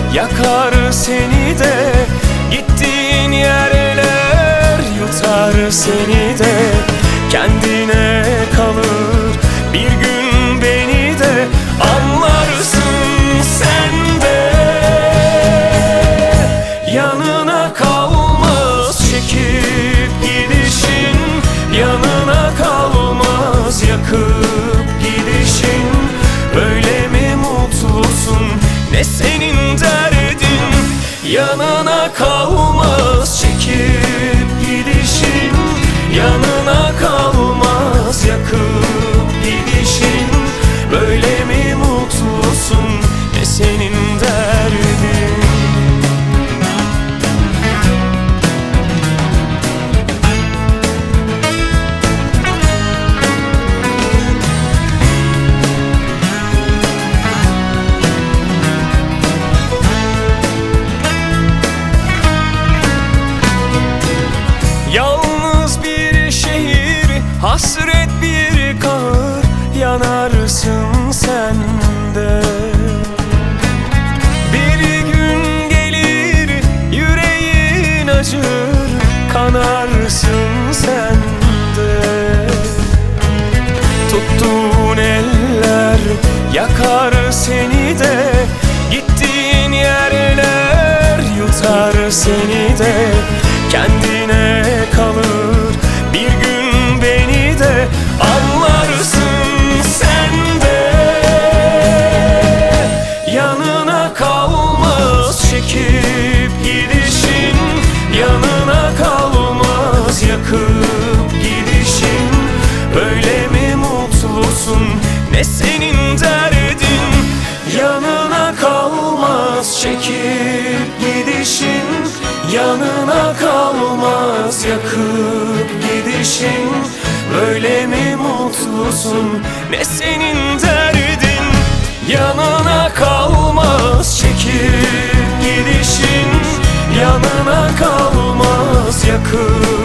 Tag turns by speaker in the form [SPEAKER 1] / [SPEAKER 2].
[SPEAKER 1] yakar seni de. Gittiğin yerler yutar seni de. Kendine kalır bir gün beni de anlarsın sen de. Yanına kalmaz çekip gidişin, yanına kalmaz yakıp gidişin. Böyle mi mutlusun, ne senin derdin? Yanına kalmaz çekip gidişin, yanına kalmaz yakıp gidişin. Böyle mi mutlusun, ne senin derdin? Yalnız bir şehir, hasret bir kahır, yanarsın sen de. Bir gün gelir yüreğin acır, kanarsın sen de. Tuttuğun eller yakar seni de. Gittiğin yerler yutar seni de. Kendine kalır bir gün beni de anlarsın sen de. Yanına kalmaz çekip gidişin, yanına kalmaz yakıp gidişin. Böyle mi mutlusun, ne senin derdin? Yanına kalmaz çekip gidişin, yanına kalmaz yakıp gidişin. Böyle mi mutlusun, ne senin derdin? Yanına kalmaz çekip gidişin, yanına kalmaz yakıp